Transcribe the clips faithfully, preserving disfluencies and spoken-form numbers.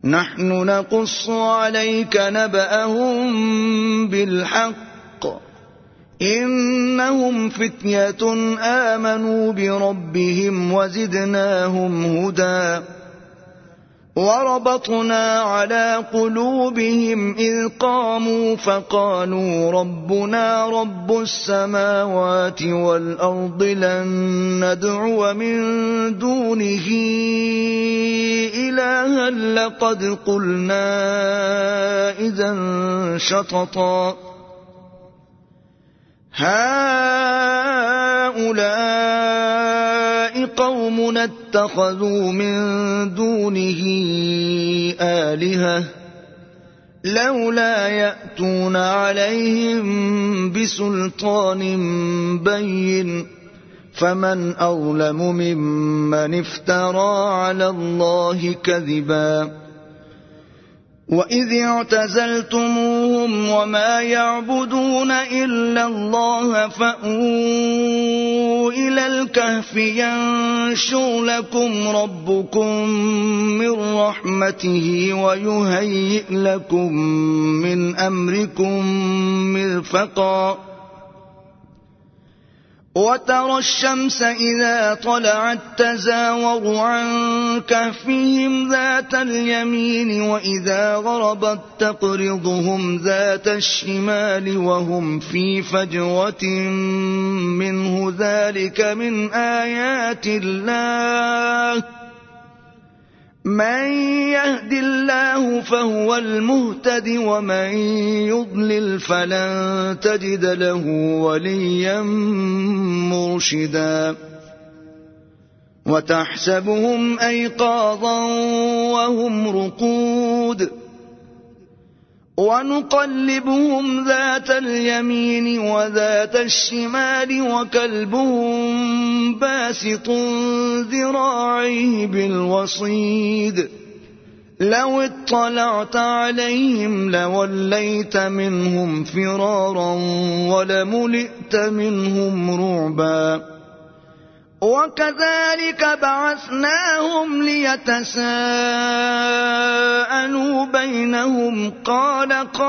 نحن نقص عليك نبأهم بالحق إنهم فتية آمنوا بربهم وزدناهم هدى وربطنا على قلوبهم إذ قاموا فقالوا ربنا رب السماوات والأرض لن ندعو من دونه إلها لقد قلنا إذا شططا هؤلاء قومنا اتخذوا من دونه آلهة لولا يأتون عليهم بسلطان بين فمن أظلم ممن افترى على الله كذبا وإذ اعتزلتموهم وما يعبدون إلا الله فأووا إلى الكهف ينشر لكم ربكم من رحمته ويهيئ لكم من أمركم مرفقا وترى الشمس إذا طلعت تزاور عن كهفهم ذات اليمين وإذا غربت تقرضهم ذات الشمال وهم في فجوة منه ذلك من آيات الله من يهد الله فهو المهتد ومن يضلل فلن تجد له وليا مرشدا وتحسبهم أيقاظا وهم رقود ونقلبهم ذات اليمين وذات الشمال وكلبهم باسط ذراعيه بالوصيد لو اطلعت عليهم لوليت منهم فرارا ولملئت منهم رعبا وكذلك بعثناهم ليتساءلوا بينهم قال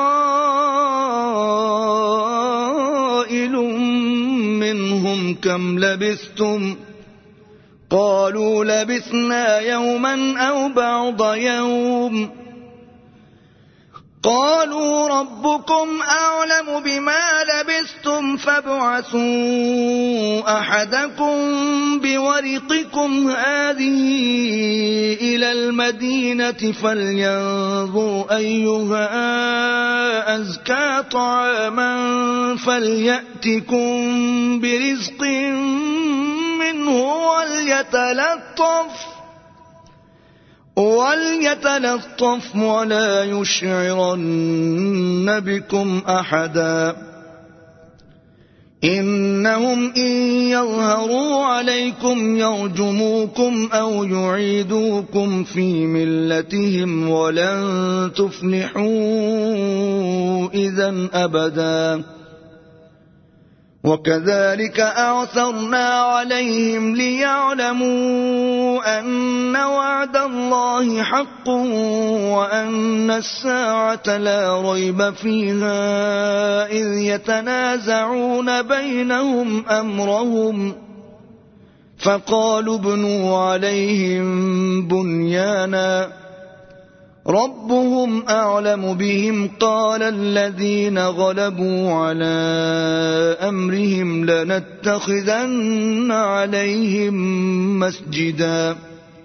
قائل منهم كم لبثتم قالوا لبثنا يوما أو بعض يوم قالوا ربكم أعلم بما لبثتم فابعثوا أحدكم بورقكم هذه إلى المدينة فلينظر أيها أزكى طعاما فليأتكم برزق منه وليتلطف وليتلطف ولا يشعرن بكم أحدا إنهم إن يظهروا عليكم يرجموكم أو يعيدوكم في ملتهم ولن تفلحوا إذا أبدا وكذلك أعثرنا عليهم ليعلموا أن وعد الله حق وأن الساعة لا ريب فيها إذ يتنازعون بينهم أمرهم فقالوا ابنوا عليهم بنيانا ربهم أعلم بهم قال الذين غلبوا على أمرهم لنتخذن عليهم مسجدا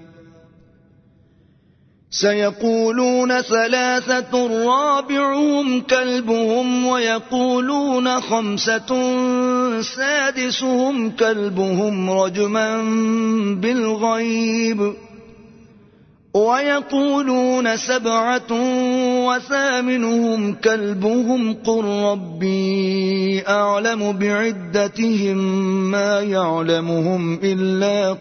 سيقولون ثلاثة رابعهم كلبهم ويقولون خمسة سادسهم كلبهم رجما بالغيب ويقولون سبعة وثامنهم كلبهم قل ربي أعلم بعدتهم ما يعلمهم إلا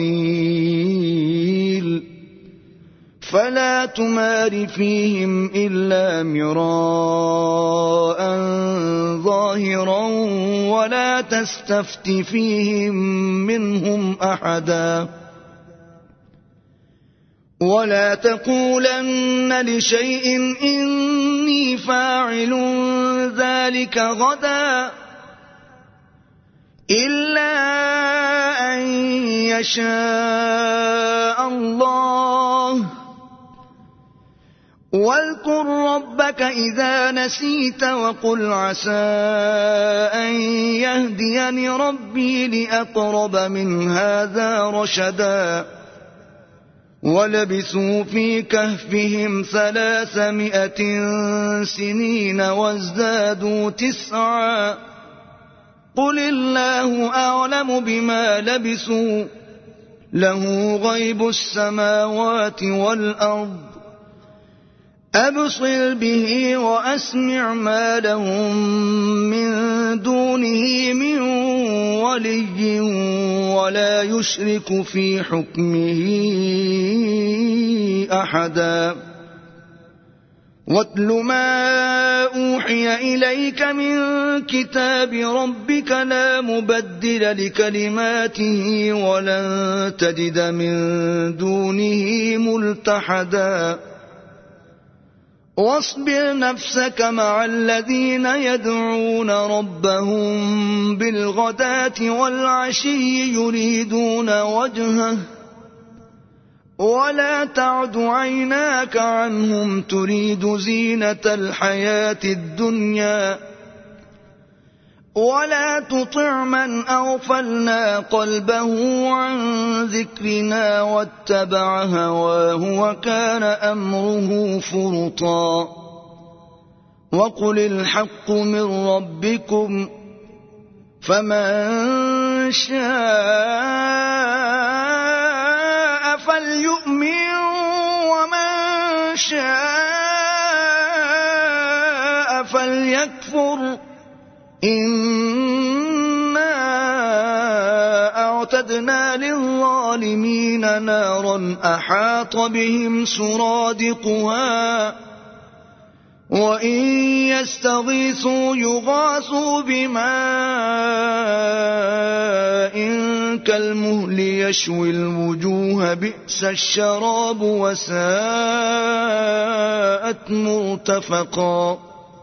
قليل فلا تمار فيهم إلا مراء ظاهرا ولا تستفت فيهم منهم أحدا ولا تقولن لشيء إني فاعل ذلك غدا إلا أن يشاء الله واذكر ربك إذا نسيت وقل عسى أن يهديني ربي لأقرب من هذا رشدا ولبثوا في كهفهم ثلاثمائة سنين وازدادوا تسعا قل الله أعلم بما لبثوا له غيب السماوات والأرض أبصر به وأسمع ما لهم من دونه من ولي ولا يشرك في حكمه أحدا واتل ما أوحي إليك من كتاب ربك لا مبدل لكلماته ولن تجد من دونه ملتحدا واصبر نفسك مع الذين يدعون ربهم بالغداة والعشي يريدون وجهه ولا تعد عيناك عنهم تريد زينة الحياة الدنيا ولا تطع من أغفلنا قلبه عن ذكرنا واتبع هواه وكان أمره فرطا وقل الحق من ربكم فمن شاء فليؤمن ومن شاء فليكفر إنا أعتدنا للظالمين نارا أحاط بهم سرادقها وإن يستغيثوا يغاثوا بماء كالمهل يشوي الوجوه بئس الشراب وساءت مرتفقا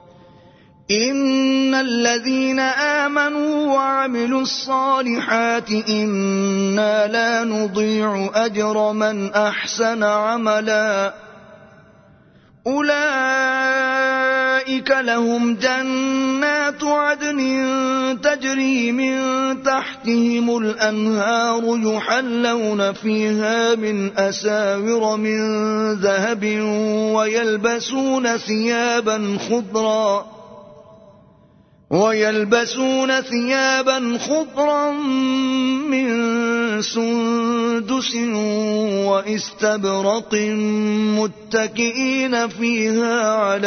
إن الذين آمنوا وعملوا الصالحات إنا لا نضيع أجر من أحسن عملا أولئك لهم جنات عدن تجري من تحتهم الأنهار يحلون فيها من أساور من ذهب ويلبسون ثيابا خضرا ويلبسون ثيابا خضرا من سندس واستبرق متكئين فيها على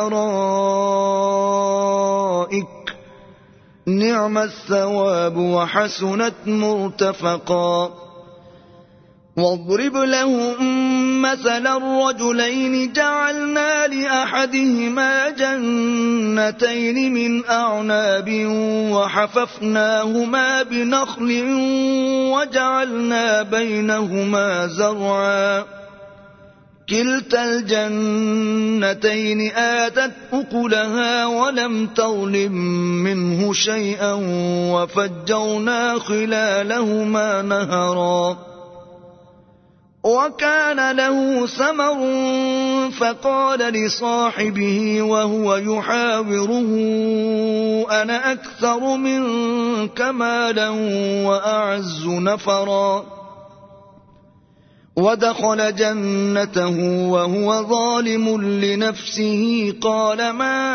الأرائك نعم الثواب وحسنت مرتفقا واضرب لهم مثل الرجلين جعلنا لأحدهما جنتين من أعناب وحففناهما بنخل وجعلنا بينهما زرعا كلتا الجنتين آتت أكلها ولم تظلم منه شيئا وفجرنا خلالهما نهرا وكان له ثمر فقال لصاحبه وهو يحاوره أنا أكثر منك مالا وأعز نفرا ودخل جنته وهو ظالم لنفسه قال ما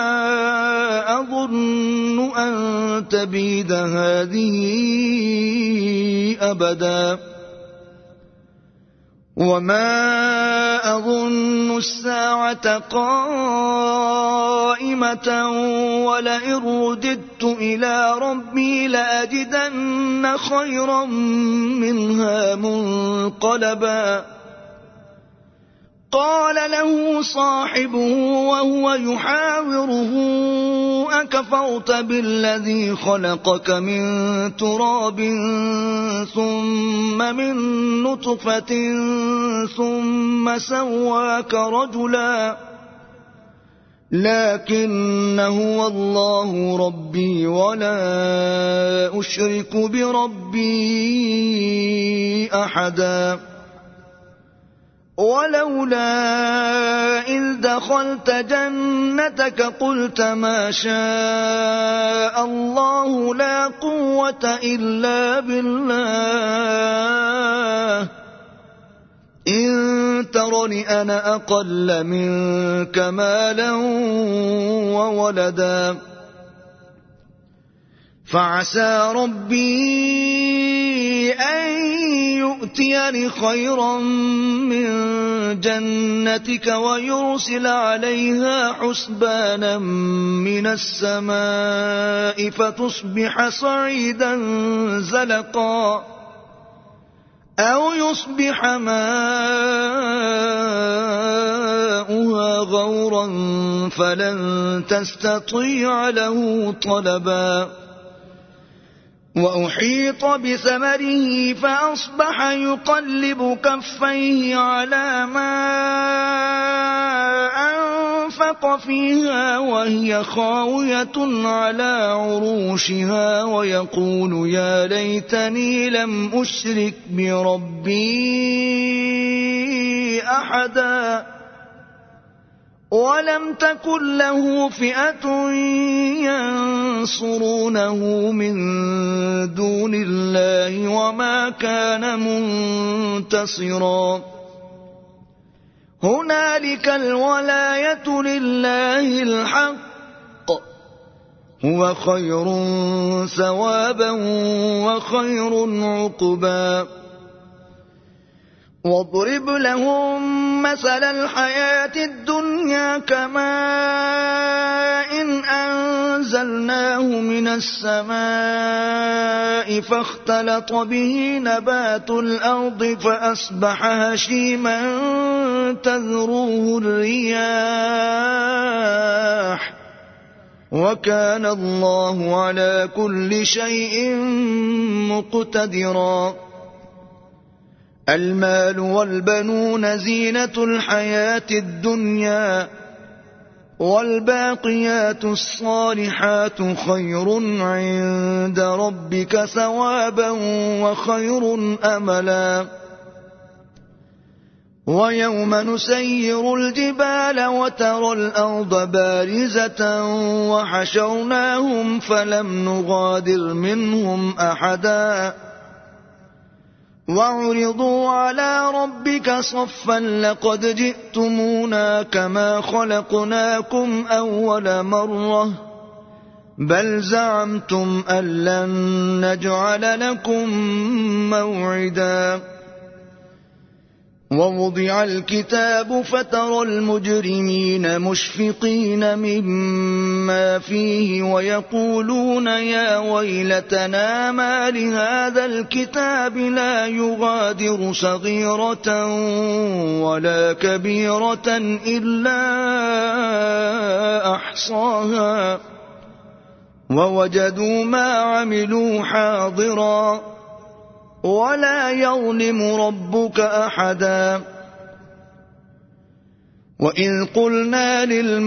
أظن أن تبيد هذه أبدا وما أظن الساعة قائمة ولئن رددت إلى ربي لأجدن خيرا منها منقلبا قال له صاحبه وهو يحاوره أكفرت بالذي خلقك من تراب ثم من نطفة ثم سواك رجلا لكن هو الله ربي ولا أشرك بربي أحدا ولولا إذ دخلت جنتك قلت ما شاء الله لا قوة إلا بالله إن ترني أنا أقل منك مالا وولدا فعسى ربي أن يؤتيني خيرا من جنتك ويرسل عليها حسبانا من السماء فتصبح صعيدا زلقا أو يصبح ماؤها غورا فلن تستطيع له طلبا وأحيط بثمره فأصبح يقلب كفيه على ما أنفق فيها وهي خاوية على عروشها ويقول يا ليتني لم أشرك بربي أحدا ولم تكن له فئة ينصرونه من دون الله وما كان منتصرا هنالك الولاية لله الحق هو خير ثوابا وخير عقبا واضرب لهم مثل الحياة الدنيا كماء إن أنزلناه من السماء فاختلط به نبات الأرض فأصبح هشيما تذروه الرياح وكان الله على كل شيء مقتدرا المال والبنون زينة الحياة الدنيا والباقيات الصالحات خير عند ربك ثوابا وخير أملا ويوم نسير الجبال وترى الأرض بارزة وحشرناهم فلم نغادر منهم أحدا وعرضوا على ربك صفا لقد جئتمونا كما خلقناكم أول مرة بل زعمتم أن لن نجعل لكم موعدا ووضع الكتاب فترى المجرمين مشفقين مما فيه ويقولون يا ويلتنا ما لهذا الكتاب لا يغادر صغيرة ولا كبيرة إلا أحصاها ووجدوا ما عملوا حاضرا ولا يظلم ربك أحدا وإذ قلنا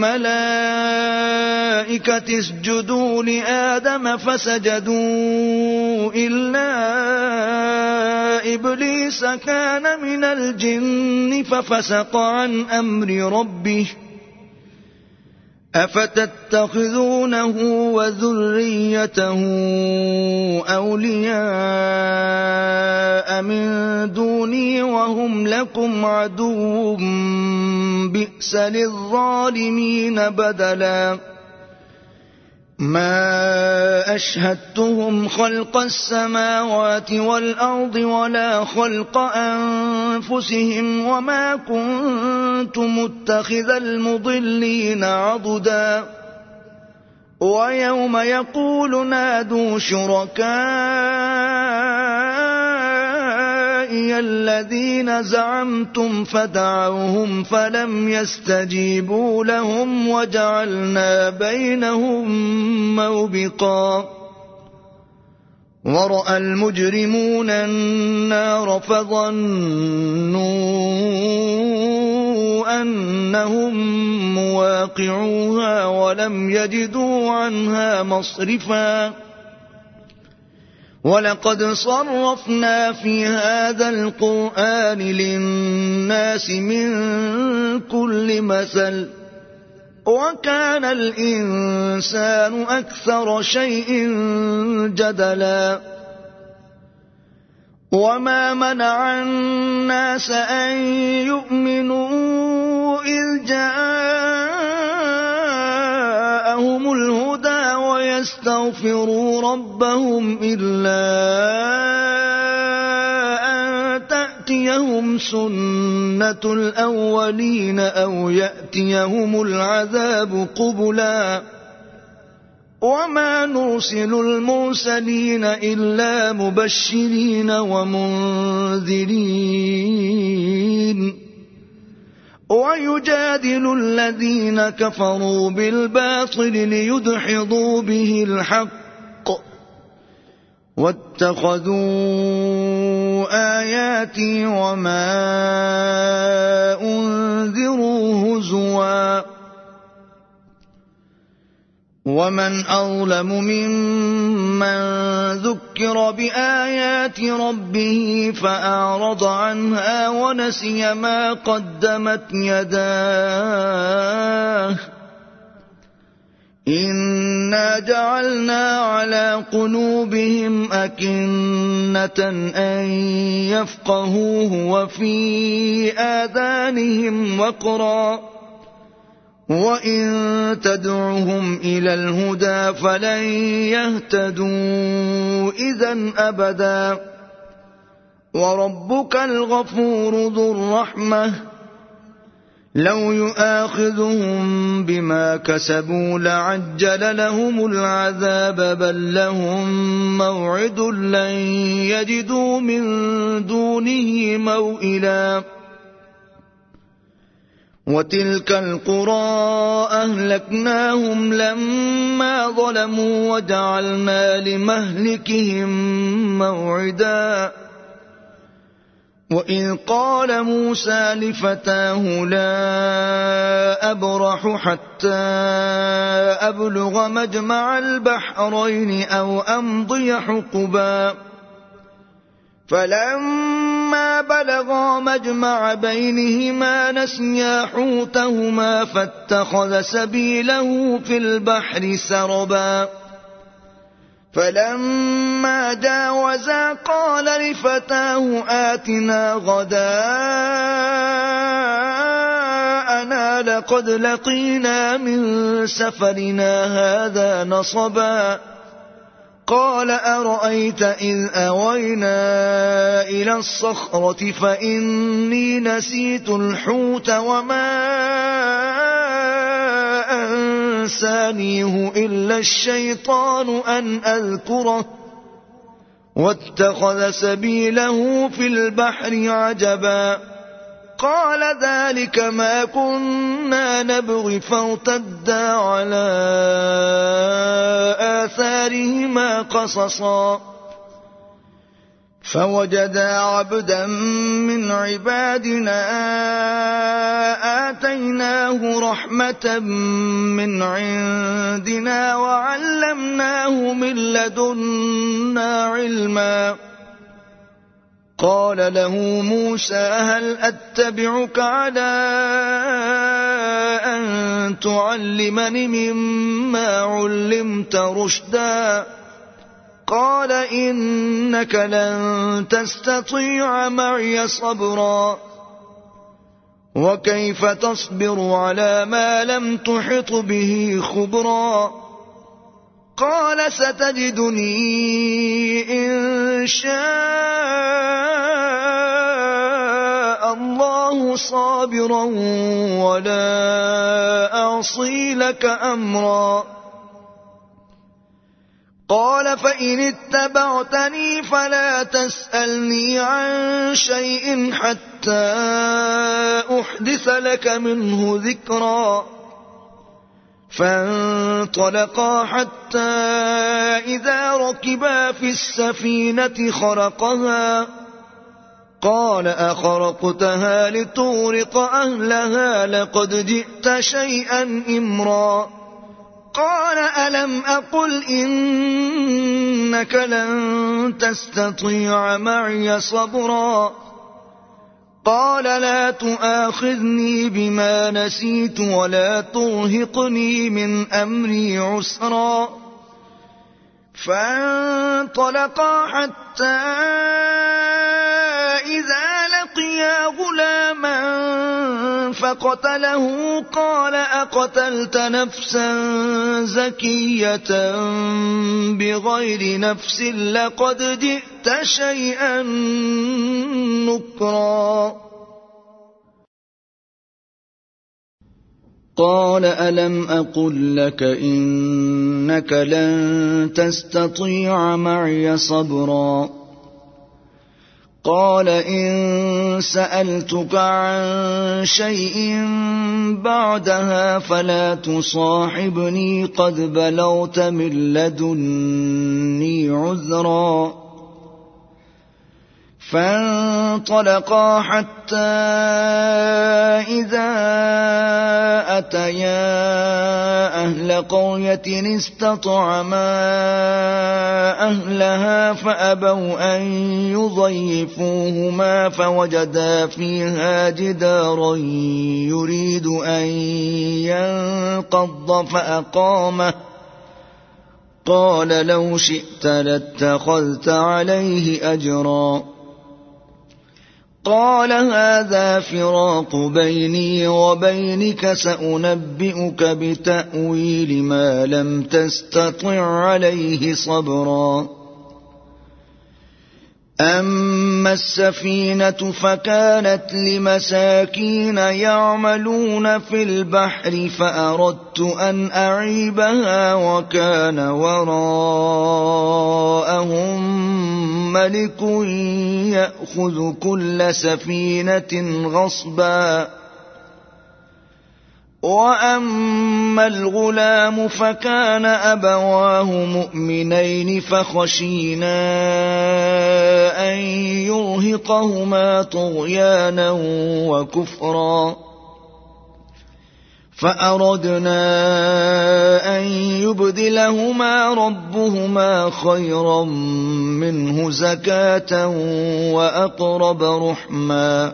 للملائكة اسجدوا لآدم فسجدوا إلا إبليس كان من الجن ففسق عن أمر ربه أفتتخذونه وذريته أولياء من دوني وهم لكم عدو بئس للظالمين بدلا ما أشهدتهم خلق السماوات والأرض ولا خلق أنفسهم وما كنت متخذ المضلين عضدا ويوم يقول نادوا شركائي إلي الذين زعمتم فدعوهم فلم يستجيبوا لهم وجعلنا بينهم موبقا ورأى المجرمون النار فظنوا أنهم مواقعوها ولم يجدوا عنها مصرفا ولقد صرفنا في هذا القرآن للناس من كل مثل وكان الإنسان أكثر شيء جدلا وما منع الناس أن يؤمنوا إذ جاءهم الهدى ويستغفروا ربهم إلا أن تأتيهم سنة الأولين أو يأتيهم العذاب قبلا وما نرسل المرسلين إلا مبشرين ومنذرين ويجادل الذين كفروا بالباطل ليدحضوا به الحق واتخذوا آياتي وما أنذروا هزوا ومن أظلم ممن ذكر بآيات ربه فأعرض عنها ونسي ما قدمت يداه إنا جعلنا على قلوبهم أكنة أن يفقهوه وفي آذانهم وقرا وإن تدعهم إلى الهدى فلن يهتدوا إذا أبدا وربك الغفور ذو الرحمة لو يؤاخذهم بما كسبوا لعجل لهم العذاب بل لهم موعد لن يجدوا من دونه موئلا وتلك القرى أهلكناهم لما ظلموا وجعلنا لمهلكهم موعدا وإذ قال موسى لفتاه لا أبرح حتى أبلغ مجمع البحرين أو أمضي حقبا فلما بلغا مجمع بينهما نسيا حوتهما فاتخذ سبيله في البحر سربا فلما جاوزا قال لفتاه آتنا غداءنا لقد لقينا من سفرنا هذا نصبا قال أرأيت إذ أوينا إلى الصخرة فإني نسيت الحوت وما أنسانيه إلا الشيطان أن أذكره واتخذ سبيله في البحر عجبا قال ذلك ما كنا نبغي فارتدا على آثارهما قصصا فوجدا عبدا من عبادنا آتيناه رحمة من عندنا وعلمناه من لدنا علما قال له موسى هل أتبعك على أن تعلمني مما علمت رشدا قال إنك لن تستطيع معي صبرا وكيف تصبر على ما لم تحط به خبرا قال ستجدني إن شاء الله صابرا ولا أعصي لك أمرا قال فإن اتبعتني فلا تسألني عن شيء حتى أحدث لك منه ذكرا فانطلقا حتى إذا ركبا في السفينة خرقها قال أخرقتها لتغرق أهلها لقد جئت شيئا إمرا قال ألم أقل إنك لن تستطيع معي صبرا قال لا تؤاخذني بما نسيت ولا ترهقني من أمري عسرا فانطلقا حتى إذا لقيا غلاما فقتله قال أقتلت نفسا زكية بغير نفس لقد جئت شيئا نكرا قال ألم أقل لك إنك لن تستطيع معي صبرا قال إن سألتك عن شيء بعدها فلا تصاحبني قد بلغت من لدني عذرا فانطلقا حتى إذا أتيا أهل قرية استطعما أهلها فأبوا أن يضيفوهما فوجدا فيها جدارا يريد أن ينقض فأقامه قال لو شئت لاتخذت عليه أجرا قال هذا فراق بيني وبينك سأنبئك بتأويل ما لم تستطع عليه صبرا أما السفينة فكانت لمساكين يعملون في البحر فأردت أن أعيبها وكان وراءهم ملك يأخذ كل سفينة غصبا وأما الغلام فكان أبواه مؤمنين فخشينا أن يرهقهما طغيانا وكفرا فأردنا أن يبدلهما ربهما خيرا منه زكاة وأقرب رحما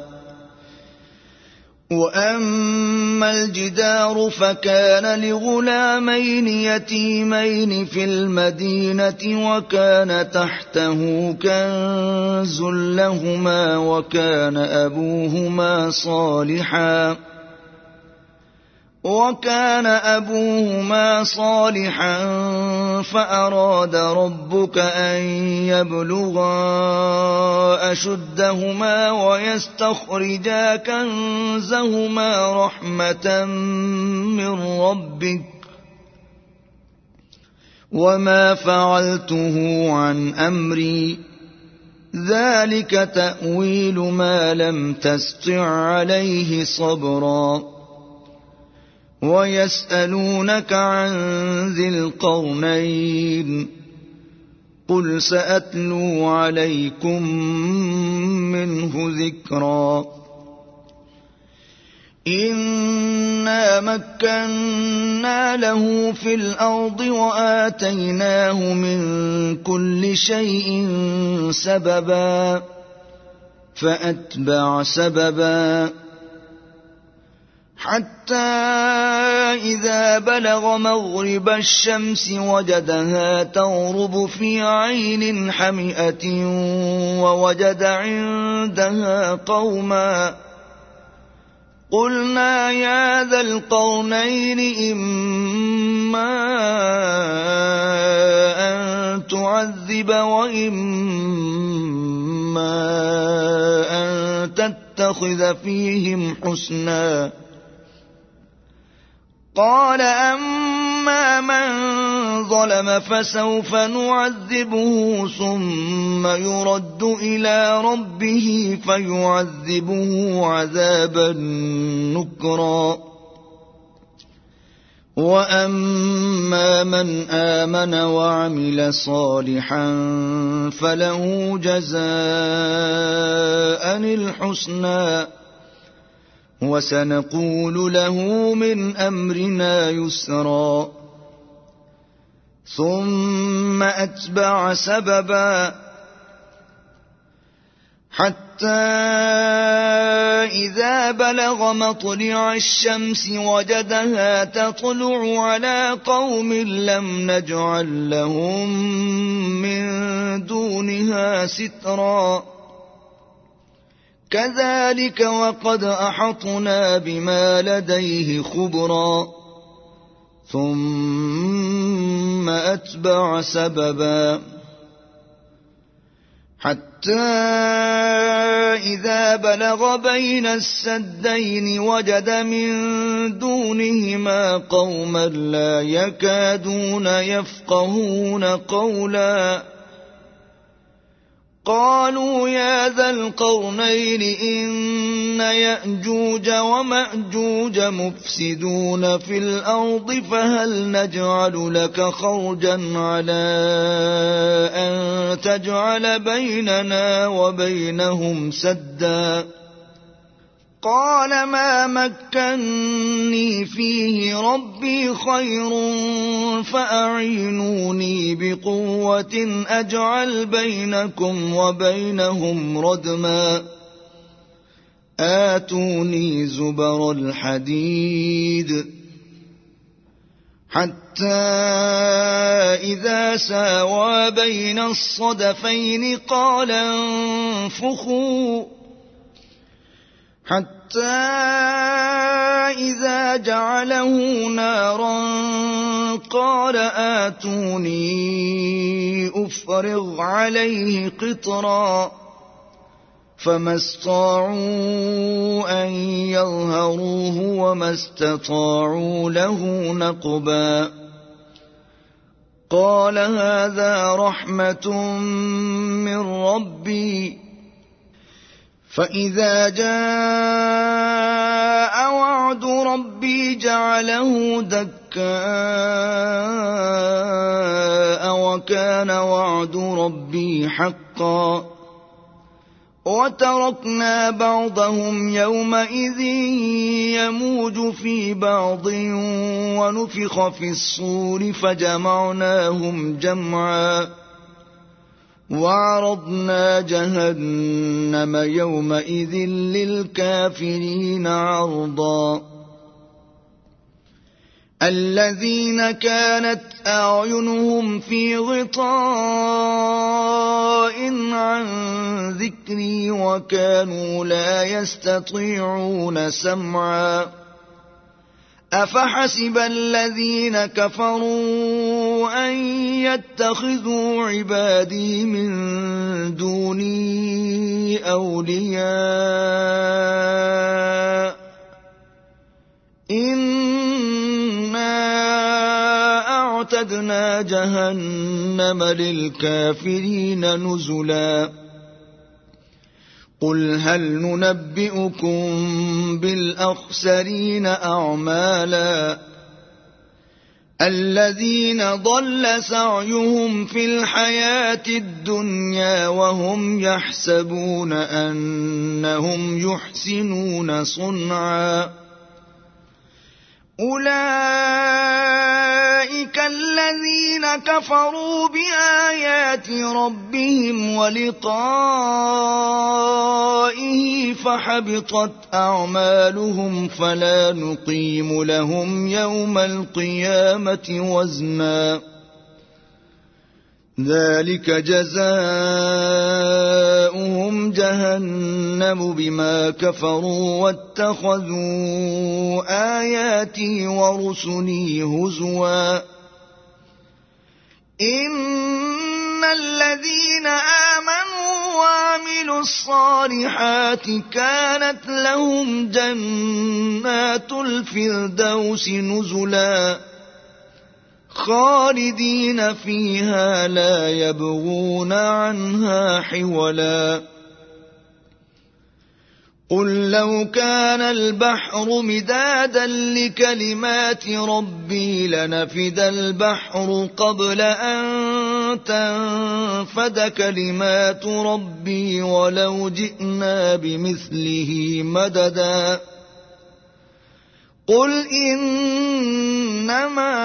وأما الجدار فكان لغلامين يتيمين في المدينة وكان تحته كنز لهما وكان أبوهما صالحا وكان أبوهما صالحا فأراد ربك أن يبلغا أشدهما ويستخرجا كنزهما رحمة من ربك وما فعلته عن أمري ذلك تأويل ما لم تستطع عليه صبرا ويسألونك عن ذي القرنين قل سأتلو عليكم منه ذكرا إنا مكنا له في الأرض وآتيناه من كل شيء سببا فأتبع سببا حتى إذا بلغ مغرب الشمس وجدها تغرب في عين حمئة ووجد عندها قوما قلنا يا ذا القرنين إما أن تعذب وإما أن تتخذ فيهم حسنا قال أما من ظلم فسوف نعذبه ثم يرد إلى ربه فيعذبه عذابا نكرا وأما من آمن وعمل صالحا فله جزاء الحسنى وسنقول له من أمرنا يسرا ثم أتبع سببا حتى إذا بلغ مطلع الشمس وجدها تطلع على قوم لم نجعل لهم من دونها سترا كذلك وقد أحطنا بما لديه خبرا ثم أتبع سببا حتى إذا بلغ بين السدين وجد من دونهما قوما لا يكادون يفقهون قولا قالوا يا ذا القرنين إن يأجوج ومأجوج مفسدون في الأرض فهل نجعل لك خرجا على أن تجعل بيننا وبينهم سدا قال ما مكني فيه ربي خير فأعينوني بقوة أجعل بينكم وبينهم ردما آتوني زبر الحديد حتى إذا ساوى بين الصدفين قال انفخوا حتى إذا جعله نارا قال آتوني أفرغ عليه قطرا فما استطاعوا أن يظهروه وما استطاعوا له نقبا قال هذا رحمة من ربي فإذا جاء وعد ربي جعله دكاء وكان وعد ربي حقا وتركنا بعضهم يومئذ يموج في بعض ونفخ في الصور فجمعناهم جمعا وعرضنا جهنم يومئذ للكافرين عرضا الذين كانت أعينهم في غطاء عن ذكري وكانوا لا يستطيعون سمعا أفحسب الذين كفروا أن يتخذوا عبادي من دوني أولياء إنا أعتدنا جهنم للكافرين نزلا قل هل ننبئكم بالأخسرين أعمالا الذين ضل سعيهم في الحياة الدنيا وهم يحسبون أنهم يحسنون صنعا أولئك الذين كفروا بآيات ربهم ولقائه فحبطت أعمالهم فلا نقيم لهم يوم القيامة وزنا ذلك جزاؤهم جهنم بما كفروا واتخذوا آياتي ورسلي هزوا إن الذين آمنوا وعملوا الصالحات كانت لهم جنات الفردوس نزلا خالدين فيها لا يبغون عنها حولا قل لو كان البحر مدادا لكلمات ربي لنفد البحر قبل أن تنفد كلمات ربي ولو جئنا بمثله مددا قل إنما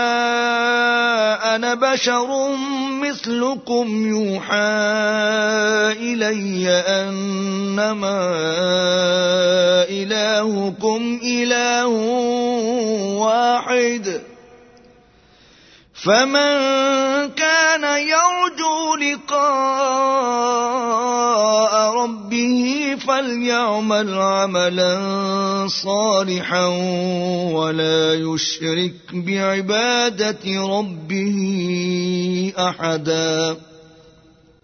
أنا بشر مثلكم يوحى إلي أنما إلهكم إله واحد فمن كان يرجو لقاء ربه فليعمل عملا صالحا ولا يشرك بعبادة ربه أحدا.